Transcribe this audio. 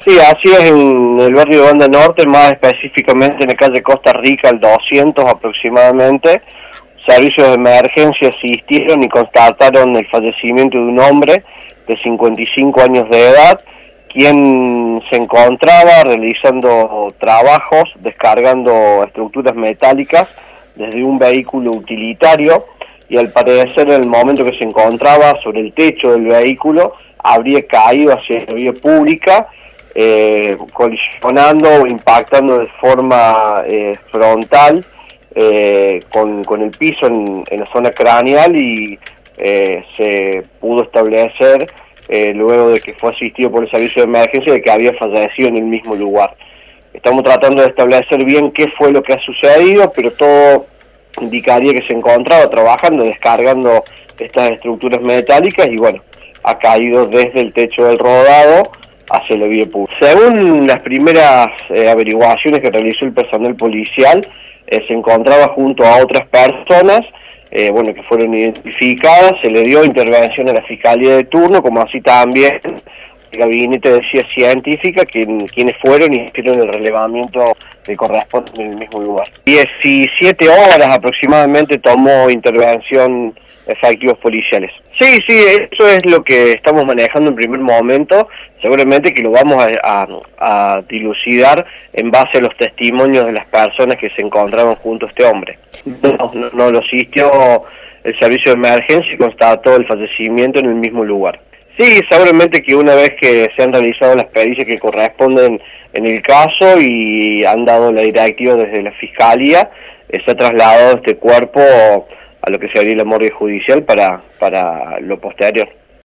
Sí, así es en el barrio de Banda Norte, más específicamente en la calle Costa Rica, al 200 aproximadamente. Servicios de emergencia asistieron y constataron el fallecimiento de un hombre de 55 años de edad, quien se encontraba realizando trabajos, descargando estructuras metálicas desde un vehículo utilitario, y al parecer en el momento que se encontraba sobre el techo del vehículo habría caído hacia la vía pública, colisionando o impactando de forma frontal con el piso en la zona craneal, y se pudo establecer, luego de que fue asistido por el servicio de emergencia, de que había fallecido en el mismo lugar. Estamos tratando de establecer bien qué fue lo que ha sucedido, pero todo indicaría que se encontraba trabajando, descargando estas estructuras metálicas, y bueno, ha caído desde el techo del rodado hacia la vía pública. Según las primeras averiguaciones que realizó el personal policial, se encontraba junto a otras personas, que fueron identificadas. Se le dio intervención a la Fiscalía de turno, como así también el Gabinete de Ciencia Científica, quienes fueron y hicieron el relevamiento que corresponde en el mismo lugar. 17 horas aproximadamente tomó intervención efectivos policiales. Sí, eso es lo que estamos manejando en primer momento. Seguramente que lo vamos a dilucidar en base a los testimonios de las personas que se encontraban junto a este hombre. No lo asistió el servicio de emergencia y constató el fallecimiento en el mismo lugar. Sí, seguramente que una vez que se han realizado las pericias que corresponden en el caso y han dado la directiva desde la Fiscalía, se ha trasladado este cuerpo a lo que sería la morgue judicial para lo posterior.